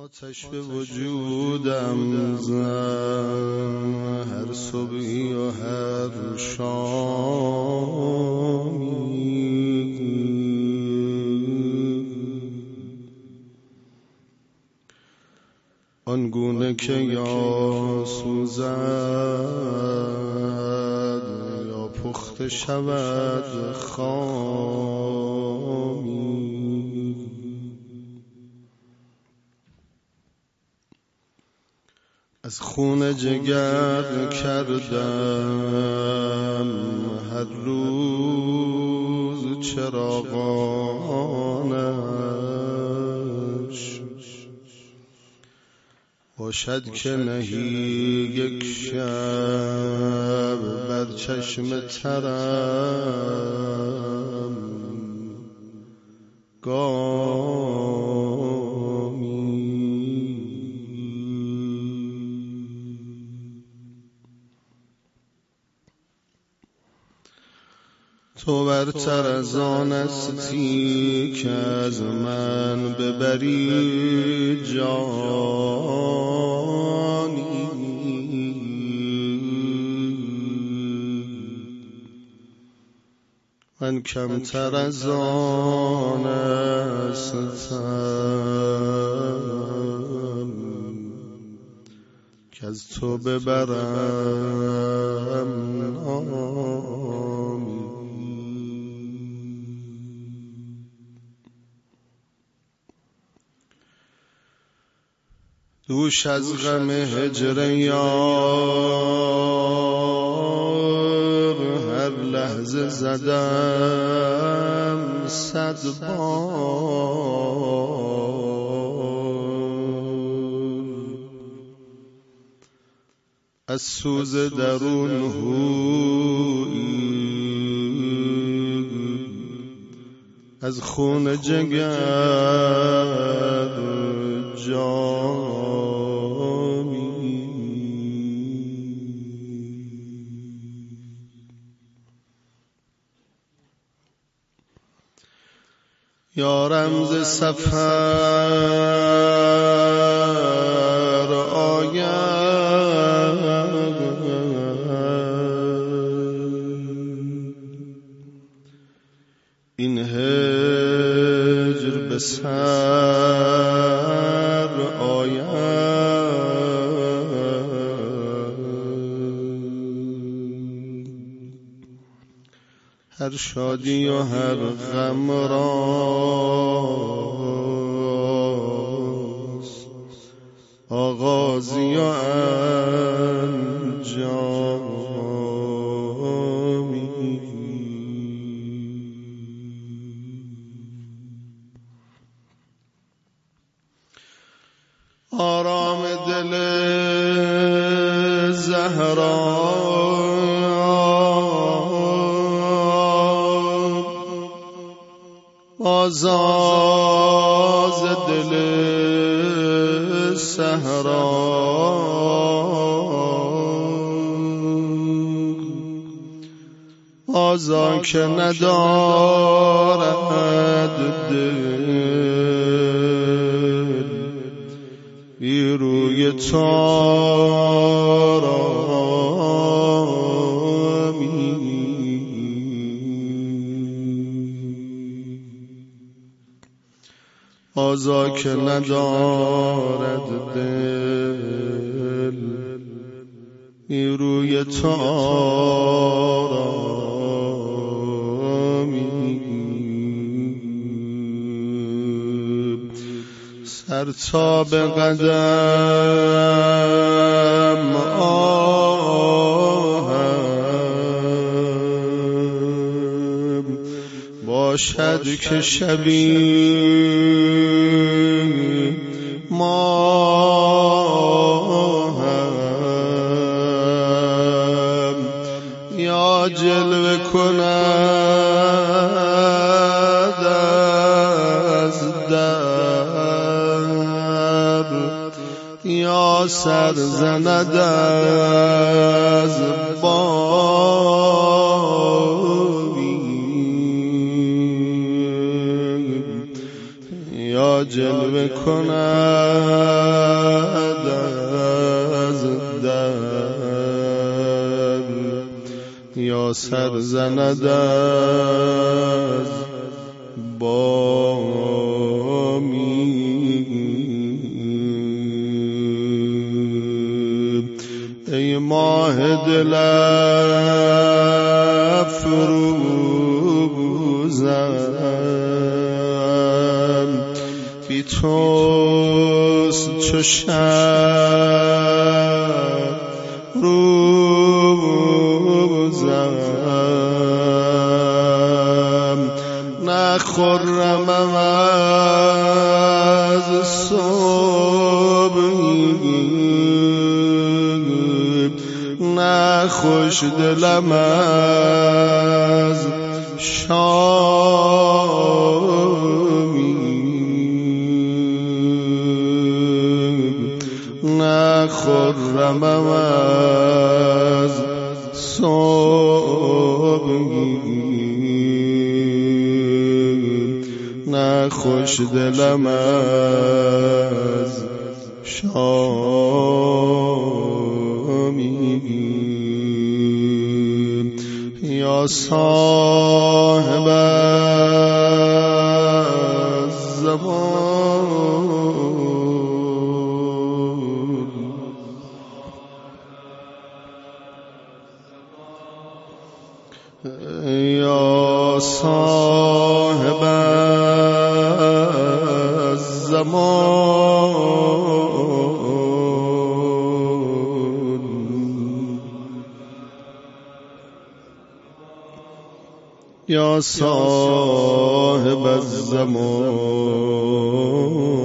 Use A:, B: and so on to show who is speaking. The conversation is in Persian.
A: آتش به وجودم زد هر صبحی و هر شامی، آنگونه که یا سوزد یا پخته شود خامی. از خون جگر کردم هر روز چراغانش، باشد که نهی یک شب بر چشم ترم گامی. تو برتر از آن هستی که از من ببری جانی، من کمتر از آن هستم که از تو ببرم نامی. دوش از غم هجر یار هر لحظه زدم 100 بار، از سوز درون هویی از خون جگر جامی. یارم ز سفر آید این هجر به سر آید، هر شادی و هر غم راست آغازی و انجامی. آرام دل زهرا آزاز دل صحرا، آزا که ندارد دل بی روی تارامی. آزا که ندارد دل نیروی تارامی. سر تا به قدم آهم باشد که شبی ماهم یا جلوه کند از در یا سر زند از باری، یا جلوه کند سرزند از بامی ای ماه دل افروزم بی توست چو شب روزم نخرمم از صبحی نه خوش دلم از شامی نه خرمم از صبحی نه خوش دلم از شامی یا صاحب الزمان یا صاحب الزمان یا صاحب الزمان